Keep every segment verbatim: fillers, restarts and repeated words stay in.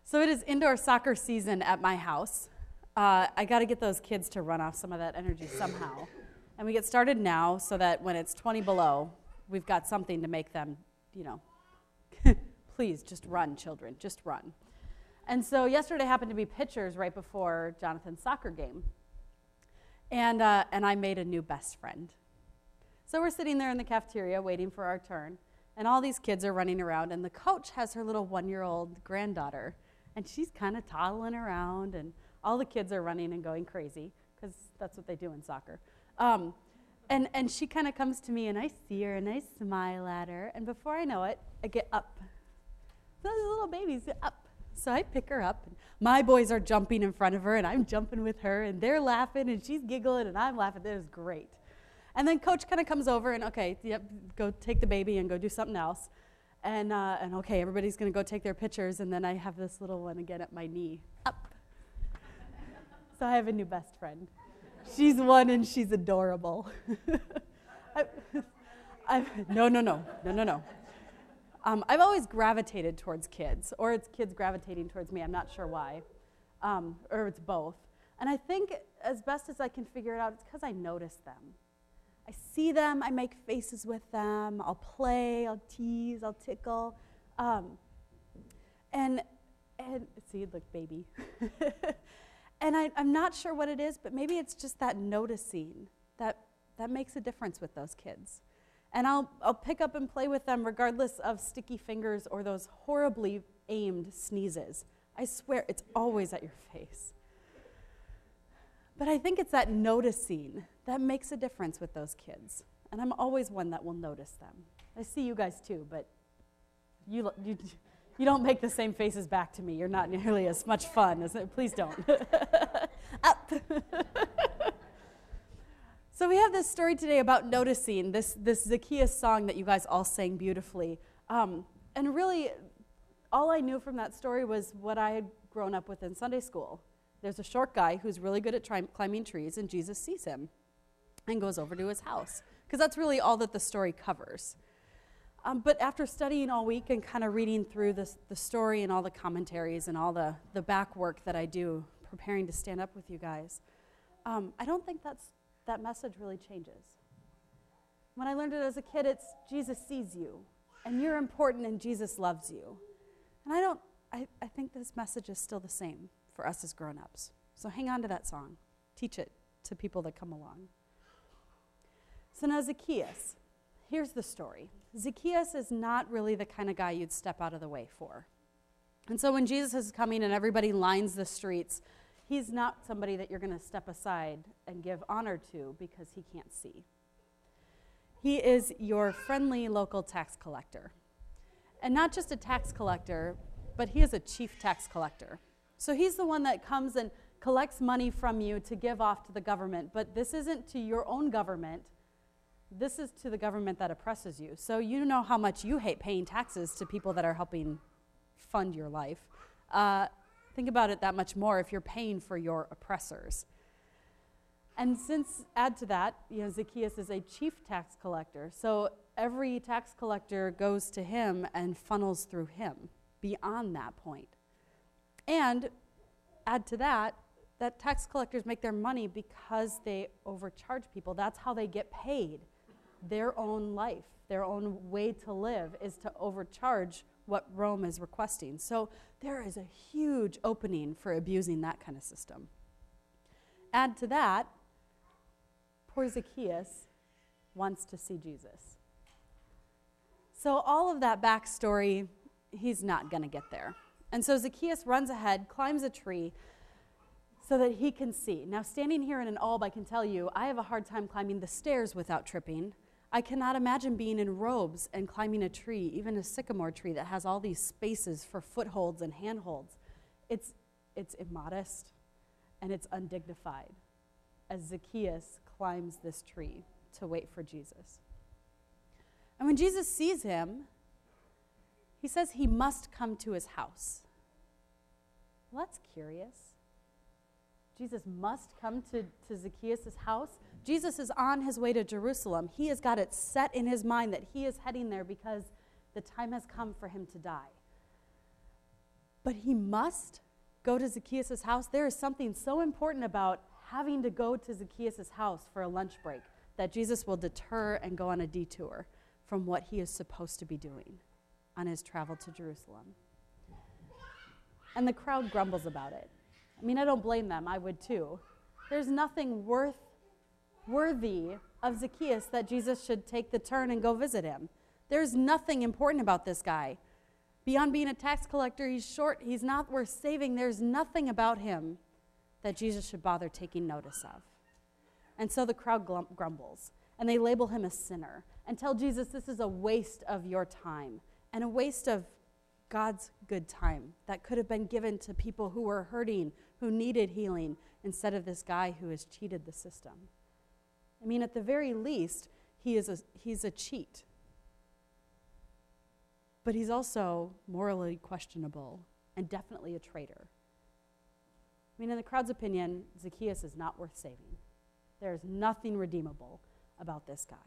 So it is indoor soccer season at my house. Uh, I got to get those kids to run off some of that energy somehow. And we get started now so that when it's twenty below, we've got something to make them, you know, please just run, children, just run. And so yesterday happened to be pictures right before Jonathan's soccer game. And, uh, and I made a new best friend. So we're sitting there in the cafeteria waiting for our turn, and all these kids are running around, and the coach has her little one-year-old granddaughter, and she's kind of toddling around, and all the kids are running and going crazy, because that's what they do in soccer. Um, and, and she kind of comes to me, and I see her, and I smile at her, and before I know it, I get up. Those little babies get up. So I pick her up, and my boys are jumping in front of her, and I'm jumping with her, and they're laughing, and she's giggling, and I'm laughing. It was great. And then coach kind of comes over, and okay, yep, go take the baby and go do something else. And, uh, and okay, everybody's going to go take their pictures, and then I have this little one again at my knee. Up. So I have a new best friend. She's one, and she's adorable. I, I, no, no, no, no, no, no. Um, I've always gravitated towards kids, or it's kids gravitating towards me. I'm not sure why, um, or it's both. And I think as best as I can figure it out, it's because I notice them. I see them, I make faces with them, I'll play, I'll tease, I'll tickle. Um, and, and, see, look, baby. And I, I'm not sure what it is, but maybe it's just that noticing that, that makes a difference with those kids. And I'll, I'll pick up and play with them regardless of sticky fingers or those horribly aimed sneezes. I swear, it's always at your face. But I think it's that noticing that makes a difference with those kids. And I'm always one that will notice them. I see you guys too, but you, you, you don't make the same faces back to me. You're not nearly as much fun as it. Please don't. Up. So we have this story today about noticing, this, this Zacchaeus song that you guys all sang beautifully. Um, and really, all I knew from that story was what I had grown up with in Sunday school. There's a short guy who's really good at tri- climbing trees, and Jesus sees him and goes over to his house, because that's really all that the story covers. Um, but after studying all week and kind of reading through this, the story and all the commentaries and all the, the back work that I do preparing to stand up with you guys, um, I don't think that's that message really changes. When I learned it as a kid, it's Jesus sees you, and you're important, and Jesus loves you. And I don't, I, I think this message is still the same for us as grown-ups. So hang on to that song. Teach it to people that come along. So now Zacchaeus, here's the story. Zacchaeus is not really the kind of guy you'd step out of the way for. And so when Jesus is coming and everybody lines the streets, he's not somebody that you're going to step aside and give honor to because he can't see. He is your friendly local tax collector. And not just a tax collector, but he is a chief tax collector. So he's the one that comes and collects money from you to give off to the government. But this isn't to your own government. This is to the government that oppresses you. So you know how much you hate paying taxes to people that are helping fund your life. Uh, Think about it that much more if you're paying for your oppressors. And since, add to that, you know, Zacchaeus is a chief tax collector, so every tax collector goes to him and funnels through him beyond that point. And add to that, that tax collectors make their money because they overcharge people. That's how they get paid. Their own life, their own way to live is to overcharge what Rome is requesting. So there is a huge opening for abusing that kind of system. Add to that, poor Zacchaeus wants to see Jesus. So all of that backstory, he's not going to get there. And so Zacchaeus runs ahead, climbs a tree so that he can see. Now, standing here in an alb, I can tell you, I have a hard time climbing the stairs without tripping. I cannot imagine being in robes and climbing a tree, even a sycamore tree that has all these spaces for footholds and handholds. It's, it's immodest and it's undignified as Zacchaeus climbs this tree to wait for Jesus. And when Jesus sees him, he says he must come to his house. Well, that's curious. Jesus must come to, to Zacchaeus' house. Jesus is on his way to Jerusalem. He has got it set in his mind that he is heading there because the time has come for him to die. But he must go to Zacchaeus' house. There is something so important about having to go to Zacchaeus' house for a lunch break that Jesus will deter and go on a detour from what he is supposed to be doing on his travel to Jerusalem. And the crowd grumbles about it. I mean, I don't blame them. I would too. There's nothing worth, worthy of Zacchaeus that Jesus should take the turn and go visit him. There's nothing important about this guy. Beyond being a tax collector, he's short, he's not worth saving. There's nothing about him that Jesus should bother taking notice of. And so the crowd glum- grumbles, and they label him a sinner and tell Jesus this is a waste of your time and a waste of God's good time that could have been given to people who were hurting, who needed healing, instead of this guy who has cheated the system. I mean, at the very least, he is a, he's a cheat. But he's also morally questionable and definitely a traitor. I mean, in the crowd's opinion, Zacchaeus is not worth saving. There's nothing redeemable about this guy.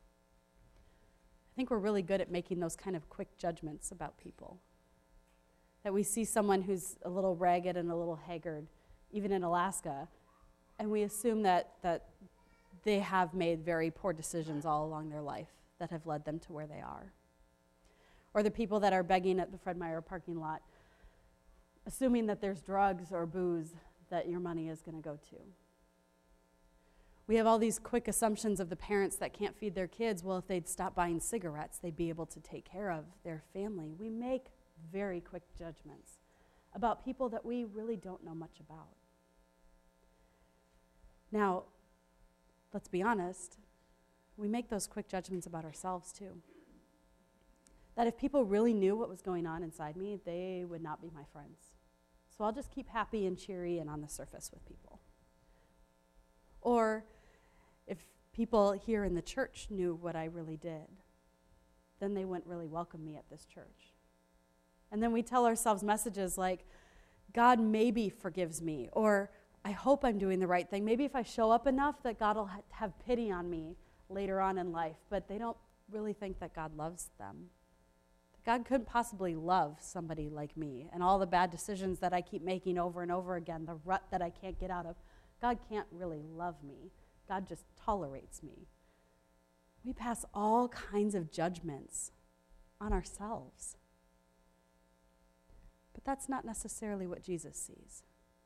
I think we're really good at making those kind of quick judgments about people. That we see someone who's a little ragged and a little haggard, even in Alaska, and we assume that, that they have made very poor decisions all along their life that have led them to where they are. Or the people that are begging at the Fred Meyer parking lot, assuming that there's drugs or booze that your money is going to go to. We have all these quick assumptions of the parents that can't feed their kids. Well, if they'd stop buying cigarettes, they'd be able to take care of their family. We make very quick judgments about people that we really don't know much about. Now, let's be honest, we make those quick judgments about ourselves too. That if people really knew what was going on inside me, they would not be my friends. So I'll just keep happy and cheery and on the surface with people. Or if people here in the church knew what I really did, then they wouldn't really welcome me at this church. And then we tell ourselves messages like, God maybe forgives me, or I hope I'm doing the right thing. Maybe if I show up enough that God will ha- have pity on me later on in life, but they don't really think that God loves them. God couldn't possibly love somebody like me and all the bad decisions that I keep making over and over again, the rut that I can't get out of. God can't really love me. God just tolerates me. We pass all kinds of judgments on ourselves. But that's not necessarily what Jesus sees.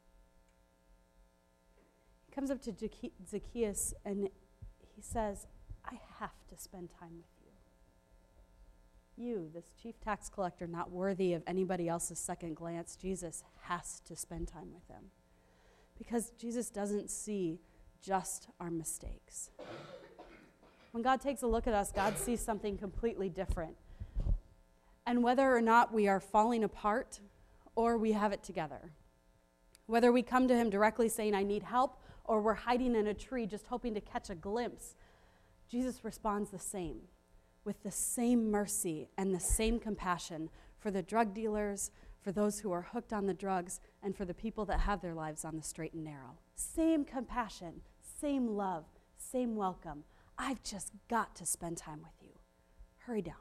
He comes up to Zacchaeus and he says, I have to spend time with you. You, this chief tax collector, not worthy of anybody else's second glance, Jesus has to spend time with him. Because Jesus doesn't see just our mistakes. When God takes a look at us, God sees something completely different. And whether or not we are falling apart or we have it together, whether we come to him directly saying, I need help, or we're hiding in a tree just hoping to catch a glimpse, Jesus responds the same, with the same mercy and the same compassion for the drug dealers, for those who are hooked on the drugs, and for the people that have their lives on the straight and narrow. Same compassion, same love, same welcome. I've just got to spend time with you. Hurry down.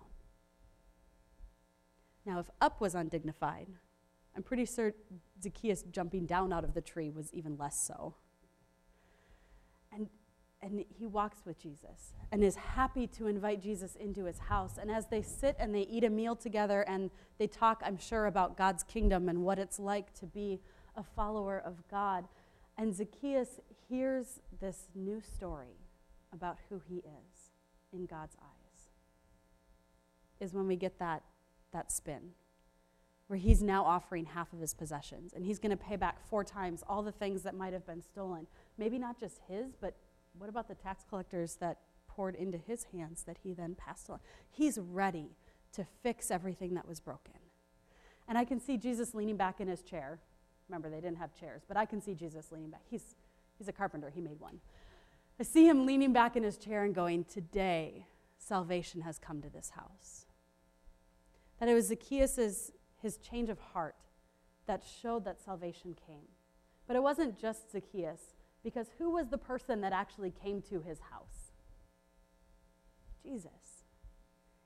Now, if up was undignified, I'm pretty sure Zacchaeus jumping down out of the tree was even less so. And And he walks with Jesus and is happy to invite Jesus into his house. And as they sit and they eat a meal together and they talk, I'm sure, about God's kingdom and what it's like to be a follower of God. And Zacchaeus hears this new story about who he is in God's eyes. Is when we get that, that spin, where he's now offering half of his possessions. And he's going to pay back four times all the things that might have been stolen. Maybe not just his, but what about the tax collectors that poured into his hands that he then passed on? He's ready to fix everything that was broken. And I can see Jesus leaning back in his chair. Remember, they didn't have chairs, but I can see Jesus leaning back. He's, he's a carpenter. He made one. I see him leaning back in his chair and going, today, salvation has come to this house. That it was Zacchaeus' his change of heart that showed that salvation came. But it wasn't just Zacchaeus, because who was the person that actually came to his house? Jesus.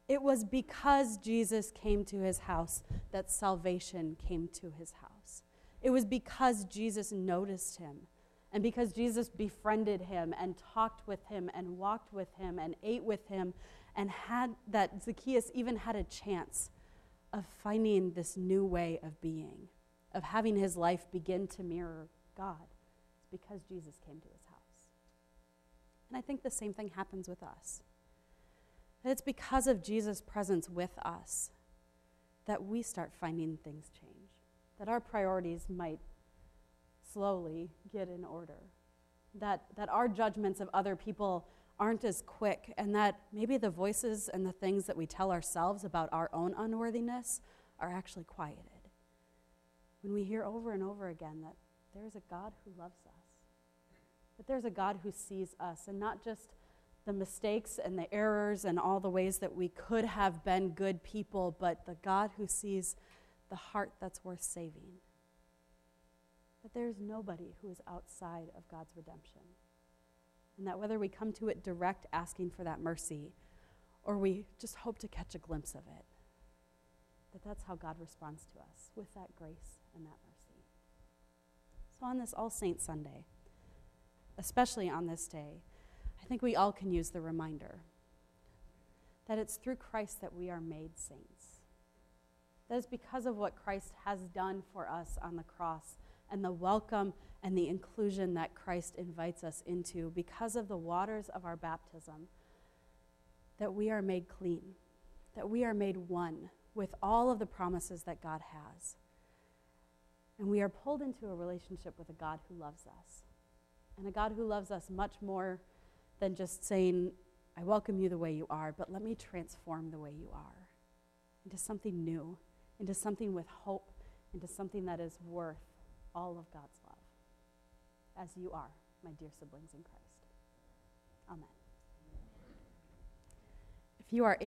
It was because Jesus came to his house that salvation came to his house. It was because Jesus noticed him, and because Jesus befriended him and talked with him and walked with him and ate with him, and had that Zacchaeus even had a chance of finding this new way of being, of having his life begin to mirror God. It's because Jesus came to his house. And I think the same thing happens with us. That it's because of Jesus' presence with us that we start finding things change, that our priorities might slowly get in order, that, that our judgments of other people aren't as quick, and that maybe the voices and the things that we tell ourselves about our own unworthiness are actually quieted. When we hear over and over again that there's a God who loves us, that there's a God who sees us, and not just the mistakes and the errors and all the ways that we could have been good people, but the God who sees the heart that's worth saving. That there's nobody who is outside of God's redemption. And that whether we come to it direct asking for that mercy, or we just hope to catch a glimpse of it, that that's how God responds to us, with that grace and that mercy. So on this All Saints Sunday, especially on this day, I think we all can use the reminder that it's through Christ that we are made saints. That it's because of what Christ has done for us on the cross, and the welcome and the inclusion that Christ invites us into, because of the waters of our baptism, that we are made clean, that we are made one with all of the promises that God has. And we are pulled into a relationship with a God who loves us, and a God who loves us much more than just saying, I welcome you the way you are, but let me transform the way you are into something new, into something with hope, into something that is worth all of God's love, as you are, my dear siblings in Christ. Amen. If you are